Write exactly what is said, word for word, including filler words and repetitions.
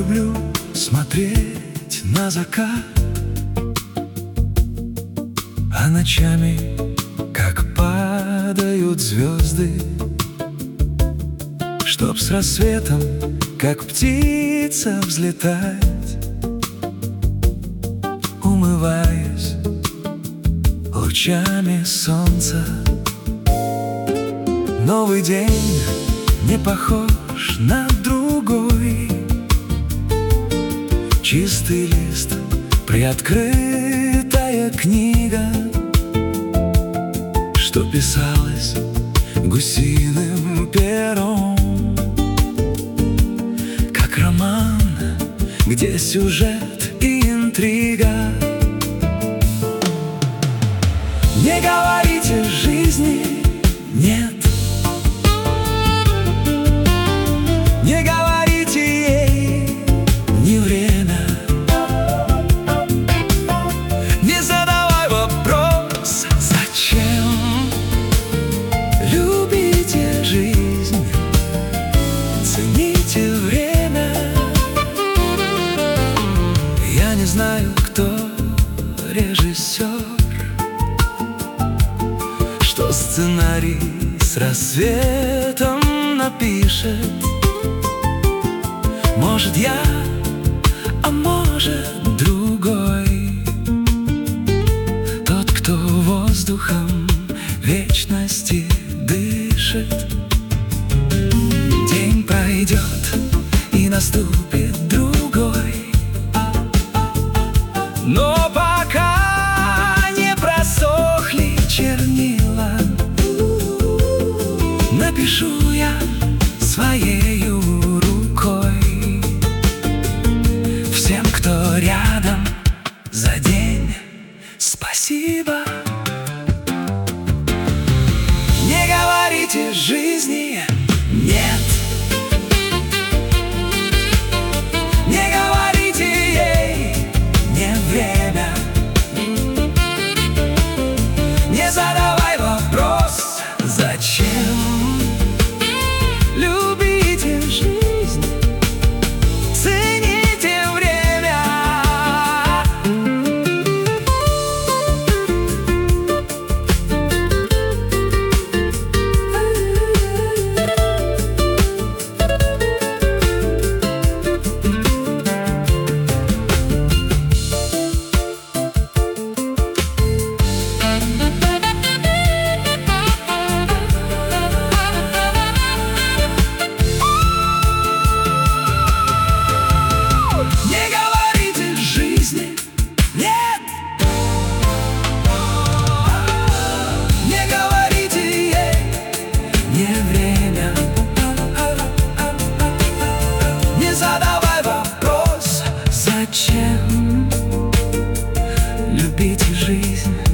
люблю смотреть на закат, а ночами, как падают звезды, чтоб с рассветом, как птица, взлетать, умываясь лучами солнца. Новый день не похож на другой. Чистый лист, приоткрытая книга, что писалось гусиным пером, как роман, где сюжет и интрига. Не говорите жизни нет, не говорите ей не время, не задавай вопрос зачем. Любите жизнь, цените время. Я не знаю, кто режиссер, что сценарий с рассветом напишет. Может, я, а может, другой, тот, кто воздухом вечности дышит. День пройдет, и наступит другой, но пока не просохли чернила, напишу я своею рукой всем, кто рядом, за день спасибо. Не говорите жизни нет, не говорите ей не время, не задавай вопрос зачем. Любите жизнь, цените время. Задавай вопрос зачем. Любите жизнь.